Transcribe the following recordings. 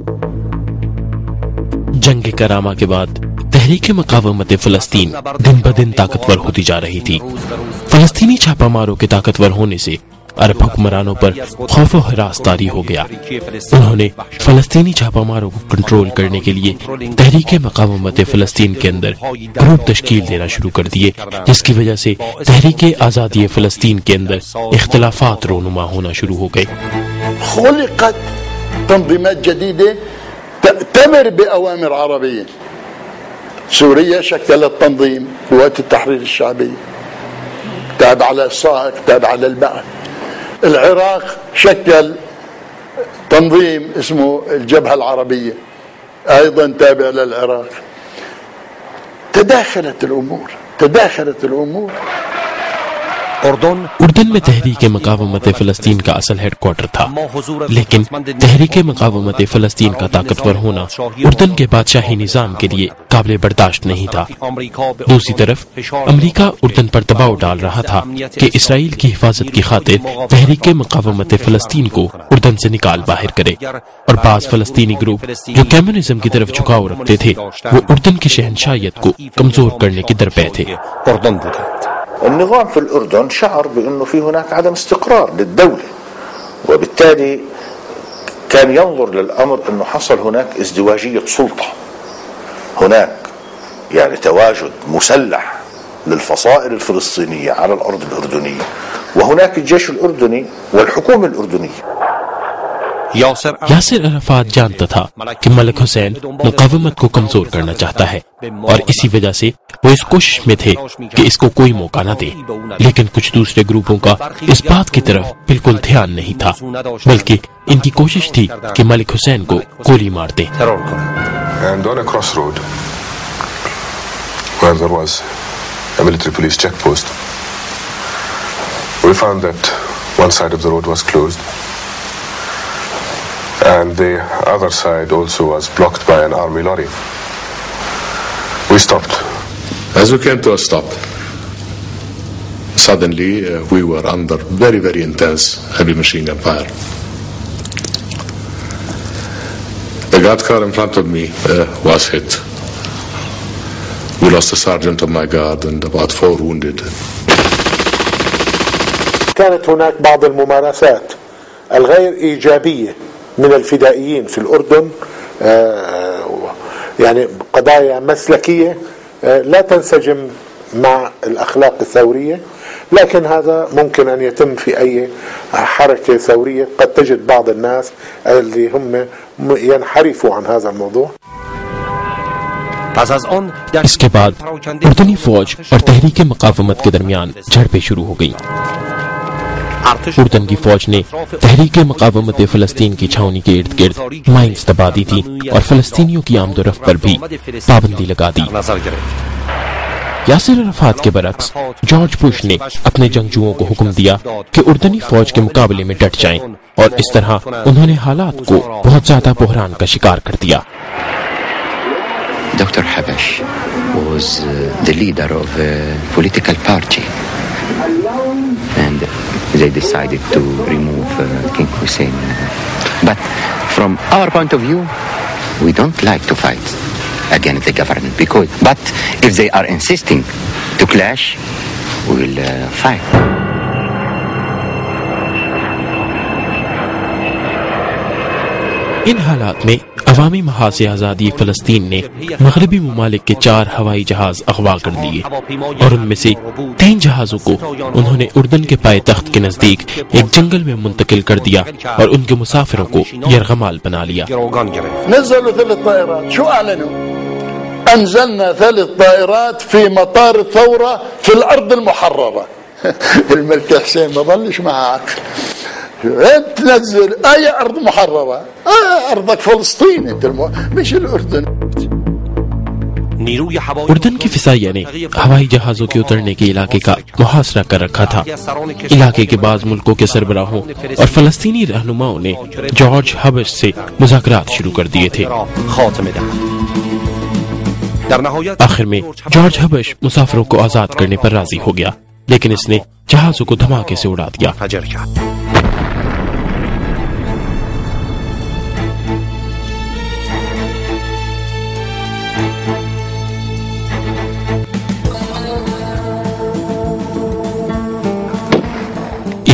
जंग करामा के बाद तहरीक मकावमत फ़लस्तीन दिन ब दिन ताकतवर होती जा रही थी। फ़लस्तीनी छापामारों के ताकतवर होने से अरब हुक्मरानों पर खौफ व हरास तारी हो गया। उन्होंने फ़लस्तीनी छापामारों को कंट्रोल करने के लिए तहरीक मकावमत फ़लस्तीन के अंदर ग्रुप तश्कील देना शुरू कर दिए, जिसकी वजह से तहरीक आज़ादी फ़लस्तीन के अंदर इख्तिलाफात रोनुमा होना शुरू हो गए। تأتمر بأوامر عربية. سوريا شكلت تنظيم قوات التحرير الشعبي تابع للصائق تابع للبعث. العراق شكل تنظيم اسمه الجبهة العربية أيضا تابع للعراق. تداخلت الأمور. اردن میں تحریک مقاومت فلسطین کا اصل ہیڈ کوارٹر تھا، لیکن تحریک مقاومت فلسطین کا طاقتور ہونا اردن کے بادشاہی نظام کے لیے قابل برداشت نہیں تھا۔ دوسری طرف امریکہ اردن پر دباؤ ڈال رہا تھا کہ اسرائیل کی حفاظت کی خاطر تحریک مقاومت فلسطین کو اردن سے نکال باہر کرے، اور بعض فلسطینی گروپ جو کمیونزم کی طرف جھکاؤ رکھتے تھے وہ اردن کی شہنشاہیت کو کمزور کرنے کے درپے تھے۔ النظام في الأردن شعر بأنه في هناك عدم استقرار للدولة، وبالتالي كان ينظر للأمر أنه حصل هناك ازدواجية سلطة، هناك يعني تواجد مسلح للفصائل الفلسطينية على الأرض الأردنية، وهناك الجيش الأردني والحكومة الأردنية۔ یاسر عرفات جانتا تھا کہ ملک حسین مقاومت کو کمزور کرنا چاہتا ہے، اور اسی وجہ سے وہ اس کوشش میں تھے کہ اس کو کوئی موقع نہ دے، لیکن کچھ دوسرے گروپوں کا اس بات کی طرف بالکل دھیان نہیں تھا، بلکہ ان کی کوشش تھی کہ ملک حسین کو گولی مار دیں۔ And on a crossroad where there was a military police checkpost, we found that one side of the road was closed and the other side also was blocked by an army lorry. We stopped. As we came to a stop, suddenly we were under very, very intense heavy machine gun fire. The guard car in front of me was hit. We lost a sergeant of my guard and about 4 wounded. كانت هناك بعض الممارسات الغير إيجابية من الفدائيين في الأردن، يعني قضايا مسلكية لا تنسجم مع الأخلاق الثورية، لكن هذا ممكن أن يتم في أي حركة ثورية. قد تجد بعض الناس اللي هم ينحرفوا عن هذا الموضوع. اس کے بعد اردنی فوج اور تحریک مقاومت کے درمیان جھڑپیں شروع ہو گئیں۔ اردن کی فوج نے تحریک مقاومت فلسطین کی چھاؤنی کے ارد گرد مائنز دبا دی تھی اور فلسطینیوں کی آمد و رفت پر بھی پابندی لگا دی۔ یاسر عرفات کے برعکس جارج بش نے اپنے جنگجوؤں کو حکم دیا کہ اردنی فوج کے مقابلے میں ڈٹ جائیں، اور اس طرح انہوں نے حالات کو بہت زیادہ بحران کا شکار کر دیا۔ Dr. Habash was the leader of a political party, and they decided to remove King Hussein. But from our point of view, we don't like to fight against the government, but if they are insisting to clash, we will fight. ان حالات میں عوامی محاذ آزادی فلسطین نے مغربی ممالک کے 4 ہوائی جہاز اغوا کر لیے، اور ان میں سے 3 جہازوں کو انہوں نے اردن کے پائے تخت کے نزدیک ایک جنگل میں منتقل کر دیا اور ان کے مسافروں کو یرغمال بنا لیا۔ نزلوا 3 طائرات. شو اعلنوا؟ انزلنا 3 طائرات في مطار الثورة في الارض المحررة. الملك حسين ما ظلش معه عقل، تنزل اي ارض محررة، ارضك فلسطين انت مش الاردن۔ اردن کی فضائیہ نے ہوائی جہازوں کے اترنے کے علاقے کا محاصرہ کر رکھا تھا۔ علاقے کے بعض ملکوں کے سربراہوں اور فلسطینی رہنماؤں نے جارج ہبش سے مذاکرات شروع کر دیے تھے۔ آخر میں جارج ہبش مسافروں کو آزاد کرنے پر راضی ہو گیا، لیکن اس نے جہازوں کو دھماکے سے اڑا دیا۔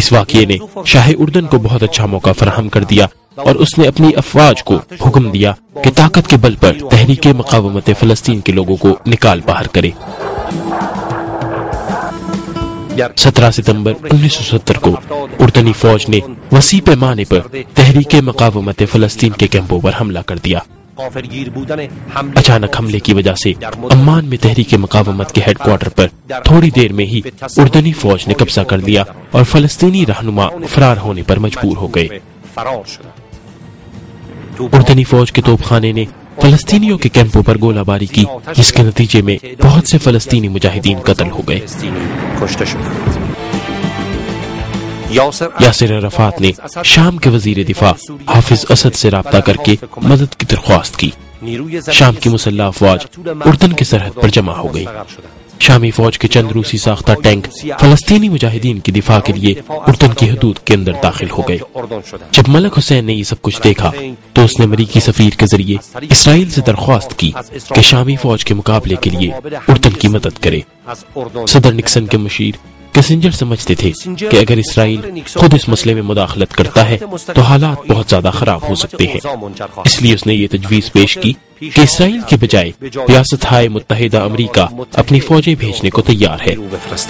اس واقعے نے شاہ اردن کو بہت اچھا موقع فراہم کر دیا اور اس نے اپنی افواج کو حکم دیا کہ طاقت کے بل پر تحریک مقاومت فلسطین کے لوگوں کو نکال باہر کرے۔ 17 ستمبر 1970 کو اردنی فوج نے وسیع پیمانے پر تحریک مقاومت فلسطین کے کیمپوں پر حملہ کر دیا۔ اچانک حملے کی وجہ سے عمان میں تحریک مقاومت کے ہیڈ کوارٹر پر تھوڑی دیر میں ہی اردنی فوج نے قبضہ کر لیا اور فلسطینی رہنما فرار ہونے پر مجبور ہو گئے۔ اردنی فوج کے توپ خانے نے فلسطینیوں کے کیمپوں پر گولہ باری کی، جس کے نتیجے میں بہت سے فلسطینی مجاہدین قتل ہو گئے۔ یاسر عرفات نے شام کے وزیر دفاع حافظ اسد سے رابطہ کر کے مدد کی درخواست کی۔ شام کی مسلح افواج اردن کے سرحد پر جمع ہو گئی۔ شامی فوج کے چند روسی ساختہ ٹینک فلسطینی مجاہدین کی دفاع کے لیے اردن کی حدود کے اندر داخل ہو گئے۔ جب ملک حسین نے یہ سب کچھ دیکھا تو اس نے امریکی سفیر کے ذریعے اسرائیل سے درخواست کی کہ شامی فوج کے مقابلے کے لیے اردن کی مدد کرے۔ صدر نکسن کے مشیر کسنجر سمجھتے تھے کہ اگر اسرائیل خود اس مسئلے میں مداخلت کرتا ہے تو حالات بہت زیادہ خراب ہو سکتے ہیں، اس لیے اس نے یہ تجویز پیش کی کہ اسرائیل کے بجائے ریاستہائے متحدہ امریکہ اپنی فوجیں بھیجنے کو تیار ہے،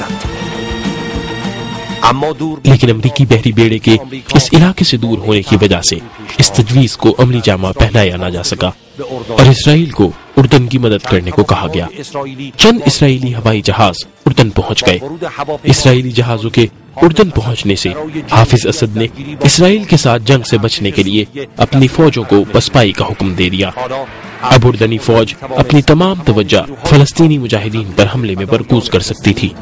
لیکن امریکی بحری بیڑے کے اس علاقے سے دور ہونے کی وجہ سے اس تجویز کو عملی جامہ پہنایا نہ جا سکا اور اسرائیل کو اردن کی مدد کرنے کو کہا گیا۔ چند اسرائیلی ہوائی جہاز اردن پہنچ گئے۔ اسرائیلی جہازوں کے اردن پہنچنے سے حافظ اسد نے اسرائیل کے ساتھ جنگ سے بچنے کے لیے اپنی فوجوں کو پسپائی کا حکم دے دیا۔ اب اردنی فوج اپنی تمام توجہ فلسطینی مجاہدین پر حملے میں مرکوز کر سکتی تھی۔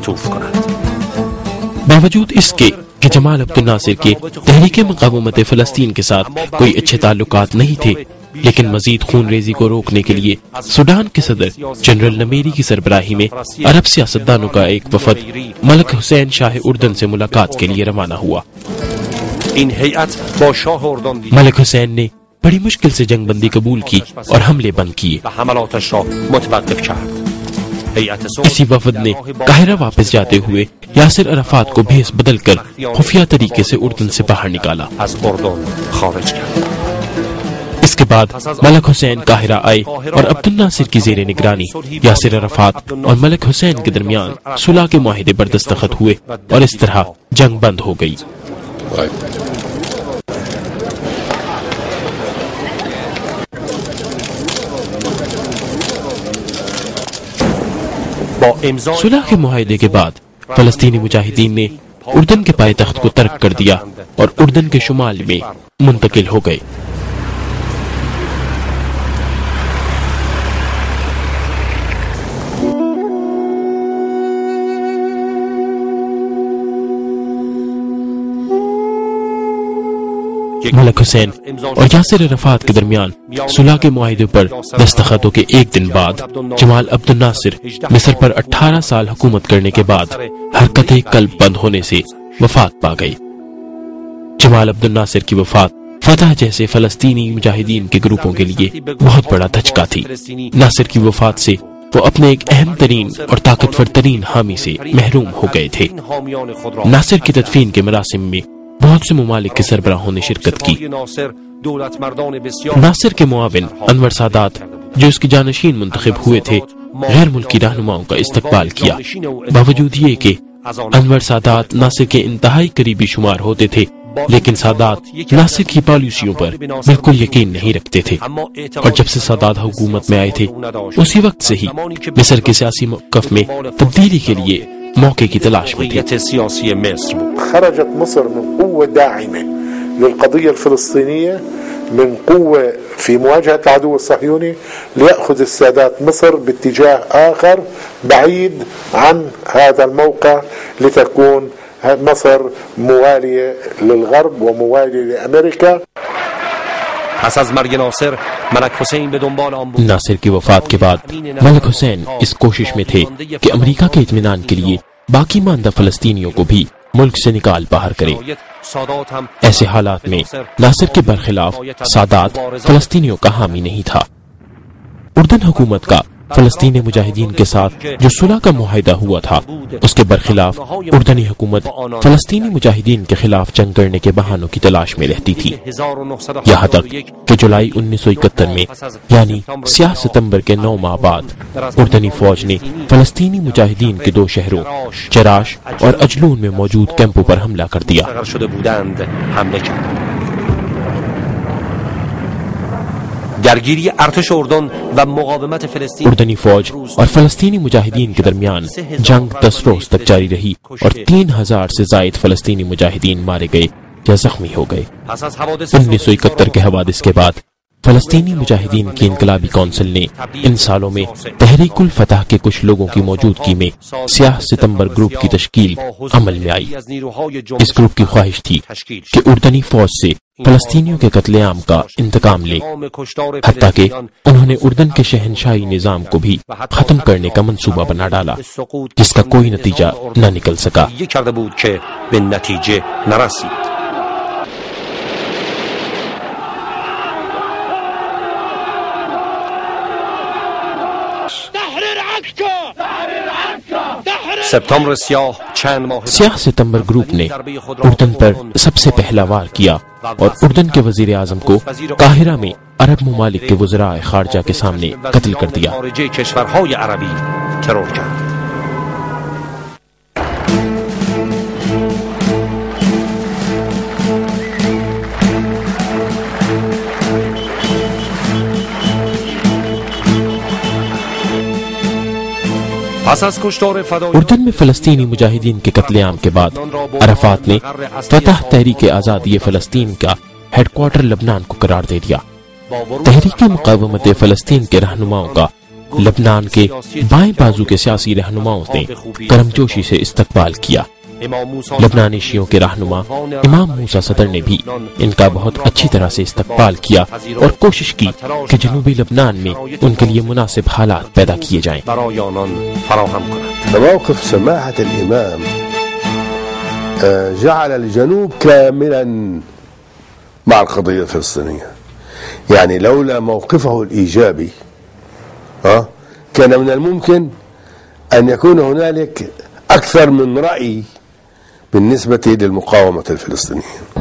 باوجود اس کے کہ جمال عبد الناصر کے تحریک مقاومت فلسطین کے ساتھ کوئی اچھے تعلقات نہیں تھے، لیکن مزید خون ریزی کو روکنے کے لیے سوڈان کے صدر جنرل نمیری کی سربراہی میں عرب سیاستدانوں کا ایک وفد ملک حسین شاہ اردن سے ملاقات کے لیے روانہ ہوا۔ ملک حسین نے بڑی مشکل سے جنگ بندی قبول کی اور حملے بند کیے۔ اسی وفد نے قاہرہ واپس جاتے ہوئے یاسر عرفات کو بھیس بدل کر خفیہ طریقے سے اردن سے باہر نکالا۔ اس کے بعد ملک حسین قاہرہ آئے اور عبد الناصر کی زیر نگرانی یاسر عرفات اور ملک حسین کے درمیان صلح کے معاہدے پر دستخط ہوئے اور اس طرح جنگ بند ہو گئی۔ صلح کے معاہدے کے بعد فلسطینی مجاہدین نے اردن کے پائے تخت کو ترک کر دیا اور اردن کے شمال میں منتقل ہو گئے۔ ملک حسین اور یاسر عرفات کے درمیان صلح کے معاہدے پر دستخطوں کے ایک دن بعد جمال عبد الناصر مصر پر 18 سال حکومت کرنے کے بعد حرکت قلب بند ہونے سے وفات پا گئی۔ جمال عبد الناصر کی وفات فتح جیسے فلسطینی مجاہدین کے گروپوں کے لیے بہت بڑا دھچکا تھی۔ ناصر کی وفات سے وہ اپنے ایک اہم ترین اور طاقتور ترین حامی سے محروم ہو گئے تھے۔ ناصر کی تدفین کے مراسم میں بہت سے ممالک کے سربراہوں نے شرکت کی۔ ناصر کے معاون انور سادات جو اس کی جانشین منتخب ہوئے تھے غیر ملکی رہنماؤں کا استقبال کیا۔ باوجود یہ کہ انور سادات ناصر کے انتہائی قریبی شمار ہوتے تھے، لیکن سادات ناصر کی پالیسیوں پر بالکل یقین نہیں رکھتے تھے، اور جب سے سادات حکومت میں آئے تھے اسی وقت سے ہی مصر کے سیاسی موقف میں تبدیلی کے لیے موقع کی تلاش میں تھی۔ خرجت مصر من قوة داعمة للقضية الفلسطينية من قوة في مواجهة العدو الصهيوني ليأخذ السادات مصر باتجاه آخر بعيد عن هذا الموقع لتكون مصر موالية للغرب وموالية لأمريكا۔ ناصر کی وفات کے بعد ملک حسین اس کوشش میں تھے کہ امریکہ کے اطمینان کے لیے باقی ماندہ فلسطینیوں کو بھی ملک سے نکال باہر کرے۔ ایسے حالات میں ناصر کے برخلاف سادات فلسطینیوں کا حامی نہیں تھا۔ اردن حکومت کا فلسطینی مجاہدین کے ساتھ جو صلح کا معاہدہ ہوا تھا اس کے برخلاف اردنی حکومت فلسطینی مجاہدین کے خلاف جنگ کرنے کے بہانوں کی تلاش میں رہتی تھی، یہاں تک کہ جولائی 1971 میں یعنی سیاہ ستمبر کے 9 ماہ بعد اردنی فوج نے فلسطینی مجاہدین کے 2 شہروں جراش اور اجلون میں موجود کیمپوں پر حملہ کر دیا۔ درگیری ارتش اردن و مقاومت فلسطین، اردنی فوج اور فلسطینی مجاہدین کے درمیان جنگ 10 روز تک جاری رہی اور 3000 سے زائد فلسطینی مجاہدین مارے گئے یا زخمی ہو گئے۔ 1971 کے حوادث کے بعد فلسطینی مجاہدین کی انقلابی کونسل نے ان سالوں میں تحریک الفتح کے کچھ لوگوں کی موجودگی میں سیاہ ستمبر گروپ کی تشکیل عمل میں آئی۔ اس گروپ کی خواہش تھی کہ اردنی فوج سے فلسطینیوں کے قتل عام کا انتقام لے، حتیٰ کہ انہوں نے اردن کے شہنشاہی نظام کو بھی ختم کرنے کا منصوبہ بنا ڈالا، جس کا کوئی نتیجہ نہ نکل سکا۔ سیاہ ستمبر گروپ نے اردن پر سب سے پہلا وار کیا اور اردن کے وزیر اعظم کو قاہرہ میں عرب ممالک کے وزراء خارجہ کے سامنے قتل کر دیا۔ اردن میں فلسطینی مجاہدین کے قتل عام کے بعد عرفات نے فتح تحریک آزادی فلسطین کا ہیڈ کوارٹر لبنان کو قرار دے دیا۔ تحریک مقاومت فلسطین کے رہنماؤں کا لبنان کے بائیں بازو کے سیاسی رہنماؤں نے کرمجوشی سے استقبال کیا۔ لبنانی شیعوں کے رہنما امام موسیٰ صدر نے بھی ان کا بہت اچھی طرح سے استقبال کیا اور کوشش کی کہ جنوبی لبنان میں ان کے لیے مناسب حالات پیدا کیے جائیں۔ موقف سماحة الإمام جعل الجنوب كاملا مع القضية الفلسطينية، يعني لولا موقفه الإيجابي كان من الممكن أن يكون هنالك أكثر من رأي بالنسبة للمقاومة الفلسطينية۔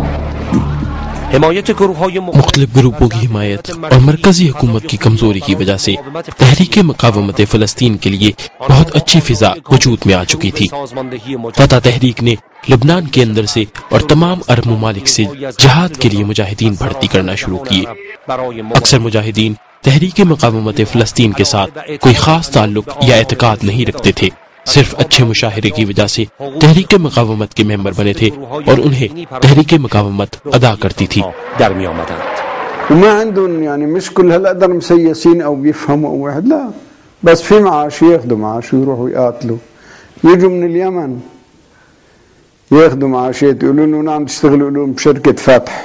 مختلف گروپوں کی حمایت اور مرکزی حکومت کی کمزوری کی وجہ سے تحریک مقاومت فلسطین کے لیے بہت اچھی فضا وجود میں آ چکی تھی۔ فتح تحریک نے لبنان کے اندر سے اور تمام عرب ممالک سے جہاد کے لیے مجاہدین بھرتی کرنا شروع کیے۔ اکثر مجاہدین تحریک مقاومت فلسطین کے ساتھ کوئی خاص تعلق یا اعتقاد نہیں رکھتے تھے، صرف اچھے مشاہرے کی وجہ سے تحریک مقاومت کے ممبر بنے تھے اور انہیں تحریک مقاومت ادا کرتی تھی۔ وما عندهم يعني مش كل هالقدر مسيسين او بيفهموا او واحد، لا بس في معاش ياخذوا معاش ويروحوا يقاتلوا، يجوا من اليمن ياخذوا معاشات يقولوا لهم نعم تشتغلوا لهم بشركة فتح۔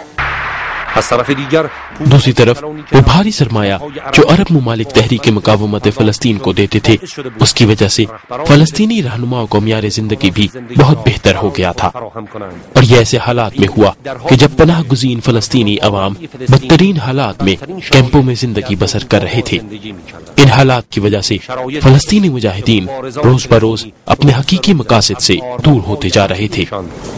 دوسری طرف وہ بھاری سرمایہ جو عرب ممالک تحریک مقاومت فلسطین کو دیتے تھے، اس کی وجہ سے فلسطینی رہنماؤں کو معیار زندگی بھی بہت بہتر ہو گیا تھا، اور یہ ایسے حالات میں ہوا کہ جب پناہ گزین فلسطینی عوام بدترین حالات میں کیمپوں میں زندگی بسر کر رہے تھے۔ ان حالات کی وجہ سے فلسطینی مجاہدین روز بروز اپنے حقیقی مقاصد سے دور ہوتے جا رہے تھے۔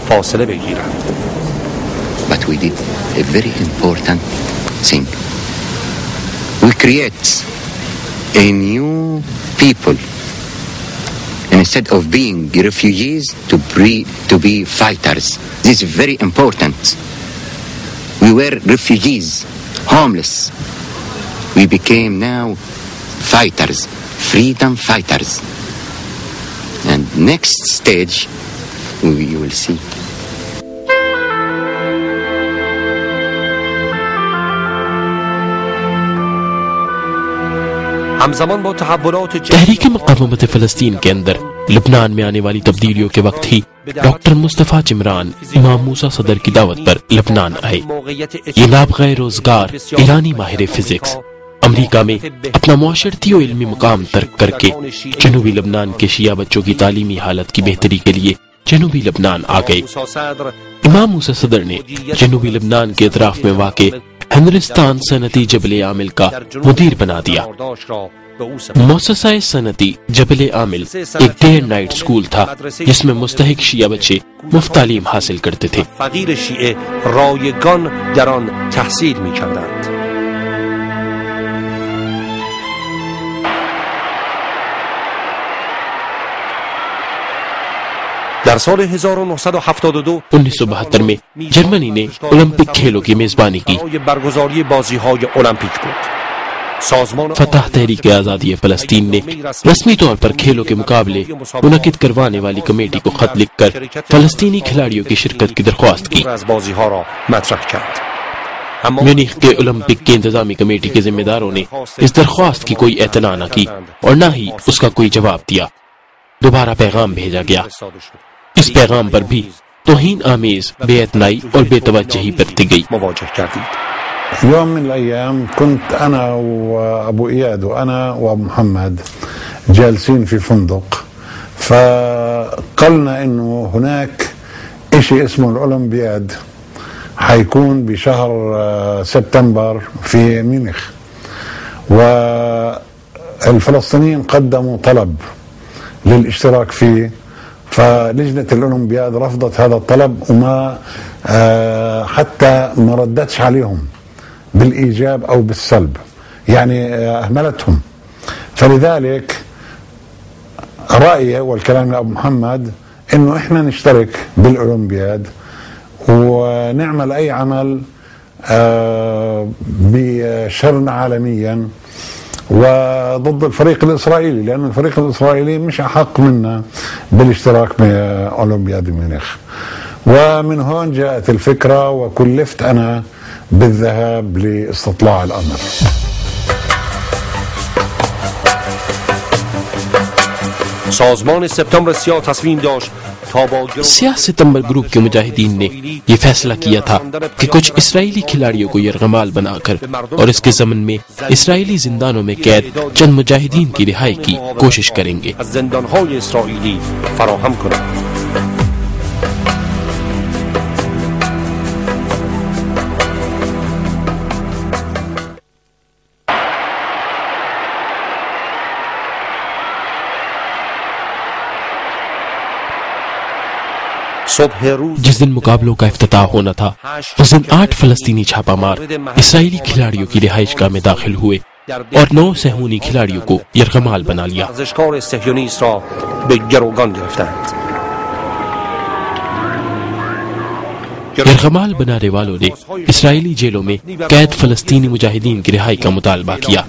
But we did a very important thing. We create a new people. Instead of being refugees, to be fighters. This is very important. We were refugees, homeless. We became now fighters, freedom fighters. And next stage, you will see. تحریک مقاومت فلسطین کے اندر لبنان میں آنے والی تبدیلیوں کے وقت ہی ڈاکٹر مصطفیٰ چمران امام موسیٰ صدر کی دعوت پر لبنان آئے۔ یہ نابغہ روزگار ایرانی ماہر فزکس امریکہ میں اپنا معاشرتی و علمی مقام ترک کر کے جنوبی لبنان کے شیعہ بچوں کی تعلیمی حالت کی بہتری کے لیے جنوبی لبنان آ گئے۔ امام موسیٰ صدر نے جنوبی لبنان کے اطراف میں واقع ہندوستان صنعتی جبل عامل کا مدیر بنا دیا۔ مؤسسہ صنعتی جبل عامل ایک ڈے اینڈ نائٹ اسکول تھا جس میں مستحق شیعہ بچے مفت تعلیم حاصل کرتے تھے. فقیر شیعه رایگان در آن تحصیل می‌کردند. در سال 1972 1972 میں جرمنی نے اولمپک کھیلوں کی میزبانی کی. برگزاری بازی‌های المپیک بود. فتح تحریک آزادی فلسطین نے رسمی طور پر کھیلوں کے مقابلے منعقد کروانے والی کمیٹی کو خط لکھ کر فلسطینی کھلاڑیوں کی شرکت کی درخواست کی. میونخ کے اولمپک کی انتظامی کمیٹی کے ذمہ داروں نے اس درخواست کی کوئی اعتنا نہ کی اور نہ ہی اس کا کوئی جواب دیا. دوبارہ پیغام بھیجا گیا. اس پیغام پر بھی توہین آمیز بے اعتنائی اور بے توجہی برتی گئی. يوم من الأيام كنت أنا وأبو إياد وأنا وأبو محمد جالسين في فندق فقلنا إنه هناك إشي اسمه الأولمبياد حيكون بشهر سبتمبر في ميونخ والفلسطينيين قدموا طلب للاشتراك فيه فلجنة الأولمبياد رفضت هذا الطلب وما حتى ما ردتش عليهم بالإيجاب أو بالسلب يعني أهملتهم. فلذلك رأيي والكلام لأبو محمد إنه إحنا نشترك بالأولمبياد ونعمل أي عمل بشرنا عالميا وضد الفريق الإسرائيلي لأن الفريق الإسرائيلي مش أحق منا بالاشتراك بأولمبياد ميونخ. ومن هون جاءت الفكرة وكلفت أنا بالذهاب لاستطلاع الأمر. سازمان سپتامبر سیاه تصمیم داشت تا با سیاہ ستمبر گروپ کے مجاہدین نے یہ فیصلہ کیا تھا کہ کچھ اسرائیلی کھلاڑیوں کو یرغمال بنا کر اور اس کے ضمن میں اسرائیلی زندانوں میں قید چند مجاہدین کی رہائی کی کوشش کریں گے. زندانهای اسرائیلی فراہم کنند. جس دن مقابلوں کا افتتاح ہونا تھا اس دن 8 فلسطینی چھاپہ مار اسرائیلی کھلاڑیوں کی رہائش گاہ میں داخل ہوئے اور 9 صہیونی کھلاڑیوں کو یرغمال بنا لیا. یرغمال بنانے والوں نے اسرائیلی جیلوں میں قید فلسطینی مجاہدین کی رہائی کا مطالبہ کیا.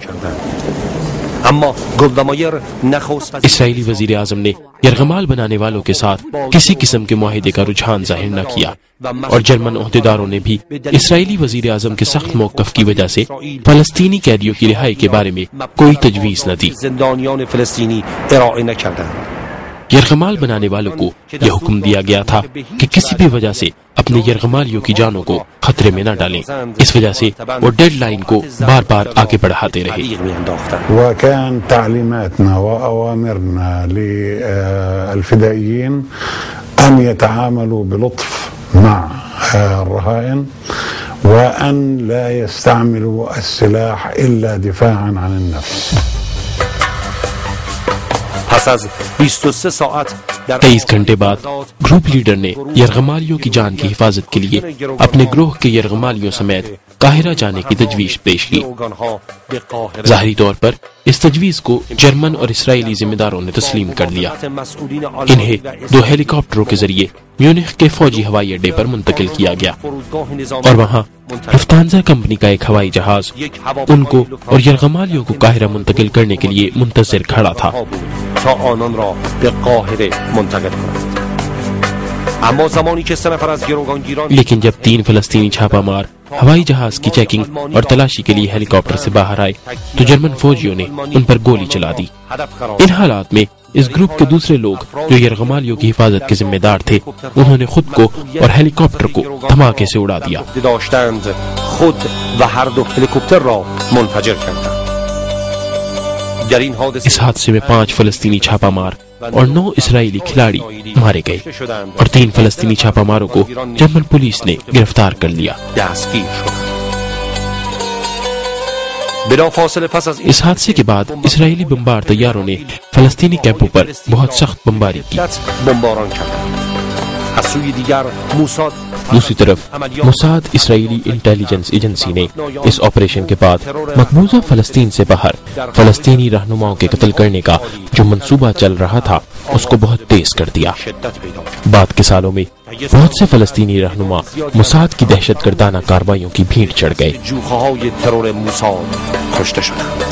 اسرائیلی وزیر اعظم نے یرغمال بنانے والوں کے ساتھ کسی قسم کے معاہدے کا رجحان ظاہر نہ کیا اور جرمن عہدیداروں نے بھی اسرائیلی وزیر اعظم کے سخت موقف کی وجہ سے فلسطینی قیدیوں کی رہائی کے بارے میں کوئی تجویز نہ دی. یرغمال بنانے والوں کو یہ حکم دیا گیا تھا کہ کسی بھی وجہ سے اپنے یرغمالیوں کی جانوں کو خطرے میں نہ ڈالیں. اس وجہ سے وہ ڈیڈ لائن کو بار بار آگے بڑھاتے رہے. وكان تعليماتنا وأوامرنا للفدائيين أن يتعاملوا بلطف مع الرهائن وأن لا يستعملوا السلاح إلا دفاعا عن النفس. 23 گھنٹے بعد گروپ لیڈر نے یرغمالیوں کی جان کی حفاظت کے لیے اپنے گروہ کے یرغمالیوں سمیت قاہرہ جانے کی تجویز پیش کی. ظاہری طور پر اس تجویز کو جرمن اور اسرائیلی ذمہ داروں نے تسلیم کر لیا. انہیں 2 ہیلی کاپٹروں کے ذریعے میونخ کے فوجی ہوائی اڈے پر منتقل کیا گیا اور وہاں لفتانزا کمپنی کا ایک ہوائی جہاز ان کو اور یرغمالیوں کو قاہرہ منتقل کرنے کے لیے منتظر کھڑا تھا. لیکن جب 3 فلسطینی چھاپہ مار ہوائی جہاز کی چیکنگ اور تلاشی کے لیے ہیلی کاپٹر سے باہر آئے تو جرمن فوجیوں نے ان پر گولی چلا دی. ان حالات میں اس گروپ کے دوسرے لوگ جو یرغمالیوں کی حفاظت کے ذمہ دار تھے انہوں نے خود کو اور ہیلی کاپٹر کو دھماکے سے اڑا دیا. اس حادثے میں 5 فلسطینی چھاپہ مار اور 9 اسرائیلی کھلاڑی مارے گئے اور 3 فلسطینی چھاپہ ماروں کو جرمن پولیس نے گرفتار کر لیا. بلافاصله پس از اس حادثے کے بعد اسرائیلی بمبار طیاروں نے فلسطینی کیمپوں پر بہت سخت بمباری کی. بمباران کرد. از سوی دیگر موساد دوسری طرف موساد اسرائیلی انٹیلیجنس ایجنسی نے اس آپریشن کے بعد مقبوضہ فلسطین سے باہر فلسطینی رہنماؤں کے قتل کرنے کا جو منصوبہ چل رہا تھا اس کو بہت تیز کر دیا. بعد کے سالوں میں بہت سے فلسطینی رہنما موساد کی دہشت گردانہ کارروائیوں کی بھیڑ چڑھ گئے. جوخه‌های ترور موساد کشته شدند.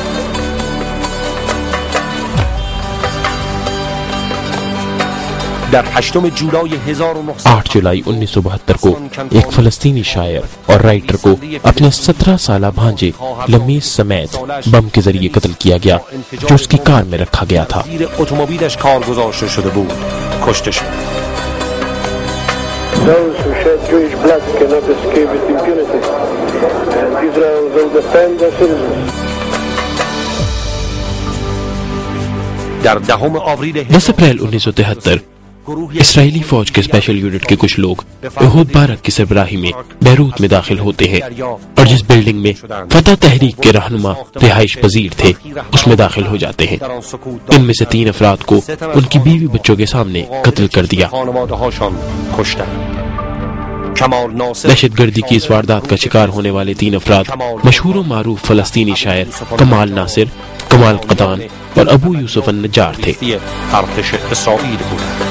در 8 جولای 8 جولائی 1972 کو ایک فلسطینی شاعر اور رائٹر کو اپنے 17 سالہ بھانجے لمیس سمیت بم کے ذریعے قتل کیا گیا جو اس کی کار میں رکھا گیا تھا. زیر اتومبیلش کار گذاشته شده بود کشته شد. Those who shed Jewish blood cannot escape with impunity, and Israel will defend their citizens. در 10 آوریل 10 اپریل 1973 اسرائیلی فوج کے اسپیشل یونٹ کے کچھ لوگ احود بارک کی سربراہی میں بیروت میں داخل ہوتے ہیں اور جس بلڈنگ میں فتح تحریک کے رہنما رہائش پذیر تھے اس میں داخل ہو جاتے ہیں. ان میں سے 3 افراد کو ان کی بیوی بچوں کے سامنے قتل کر دیا. دہشت گردی کی اس واردات کا شکار ہونے والے 3 افراد مشہور و معروف فلسطینی شاعر کمال ناصر، کمال قطان اور ابو یوسف النجار تھے. ارتش اسرائیل بود.